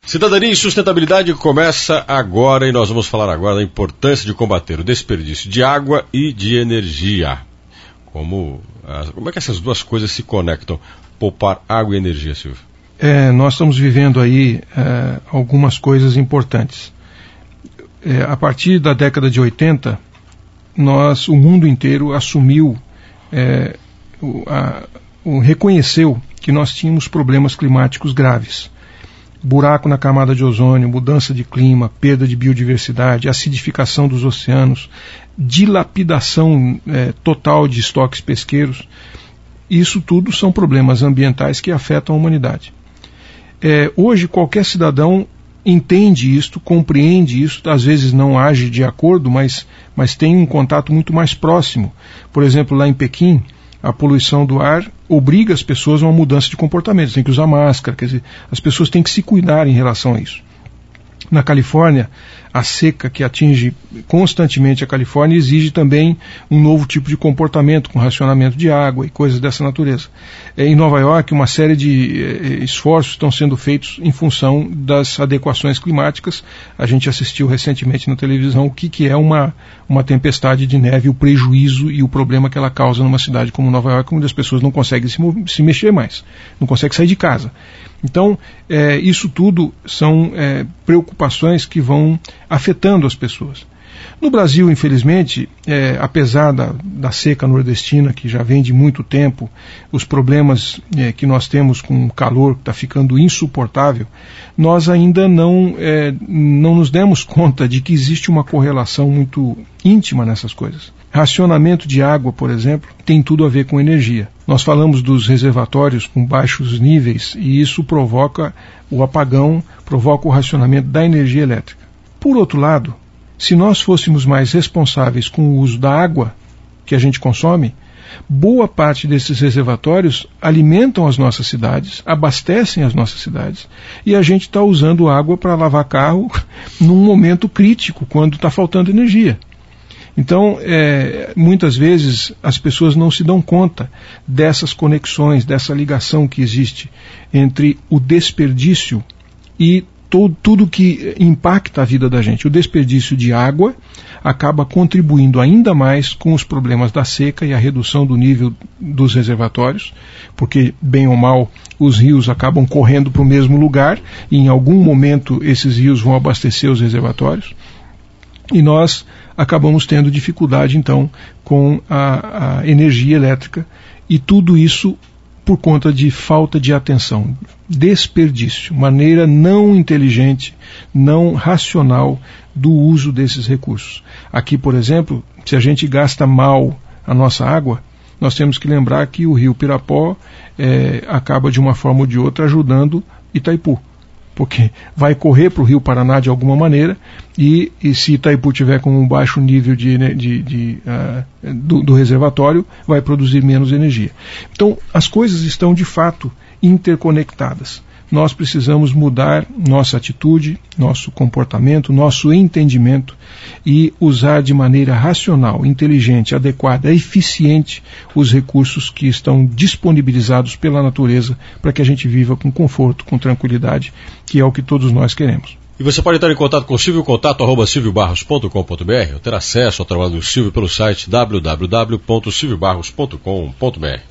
Cidadania e Sustentabilidade começa agora e nós vamos falar agora da importância de combater o desperdício de água e de energia. Como é que essas duas coisas se conectam? Poupar água e energia, Silvio. Nós estamos vivendo aí algumas coisas importantes. A partir da década de 80, o mundo inteiro assumiu, reconheceu que nós tínhamos problemas climáticos graves. Buraco na camada de ozônio, mudança de clima, perda de biodiversidade, acidificação dos oceanos, dilapidação total de estoques pesqueiros. Isso tudo são problemas ambientais que afetam a humanidade. Hoje qualquer cidadão entende isto, compreende isso, às vezes não age de acordo, mas tem um contato muito mais próximo. Por exemplo, lá em Pequim, a poluição do ar obriga as pessoas a uma mudança de comportamento. Tem que usar máscara, quer dizer, as pessoas têm que se cuidar em relação a isso. Na Califórnia, a seca que atinge constantemente a Califórnia exige também um novo tipo de comportamento, com racionamento de água e coisas dessa natureza. Em Nova York, uma série de esforços estão sendo feitos em função das adequações climáticas. A gente assistiu recentemente na televisão o que é uma tempestade de neve, o prejuízo e o problema que ela causa numa cidade como Nova York, onde as pessoas não conseguem se mexer mais, não conseguem sair de casa. Então, isso tudo são preocupações que vão afetando as pessoas. No Brasil, infelizmente, apesar da seca nordestina, que já vem de muito tempo, os problemas que nós temos com o calor que está ficando insuportável, nós ainda não nos demos conta de que existe uma correlação muito íntima nessas coisas. Racionamento de água, por exemplo, tem tudo a ver com energia. Nós falamos dos reservatórios com baixos níveis e isso provoca o apagão, provoca o racionamento da energia elétrica. Por outro lado, se nós fôssemos mais responsáveis com o uso da água que a gente consome, boa parte desses reservatórios alimentam as nossas cidades, abastecem as nossas cidades, e a gente está usando água para lavar carro num momento crítico, quando está faltando energia. Então, muitas vezes as pessoas não se dão conta dessas conexões, dessa ligação que existe entre o desperdício e tudo que impacta a vida da gente. O desperdício de água acaba contribuindo ainda mais com os problemas da seca e a redução do nível dos reservatórios, porque, bem ou mal, os rios acabam correndo para o mesmo lugar e em algum momento esses rios vão abastecer os reservatórios. E nós acabamos tendo dificuldade, então, com a energia elétrica, e tudo isso por conta de falta de atenção, desperdício, maneira não inteligente, não racional do uso desses recursos. Aqui, por exemplo, se a gente gasta mal a nossa água, nós temos que lembrar que o rio Pirapó acaba, de uma forma ou de outra, ajudando Itaipu, porque vai correr para o Rio Paraná de alguma maneira, e se Itaipu tiver com um baixo nível do reservatório, vai produzir menos energia. Então, as coisas estão de fato interconectadas. Nós precisamos mudar nossa atitude, nosso comportamento, nosso entendimento e usar de maneira racional, inteligente, adequada, eficiente os recursos que estão disponibilizados pela natureza para que a gente viva com conforto, com tranquilidade, que é o que todos nós queremos. E você pode entrar em contato com o Silvio, contato@silviobarros.com.br, ou ter acesso ao trabalho do Silvio pelo site www.silviobarros.com.br.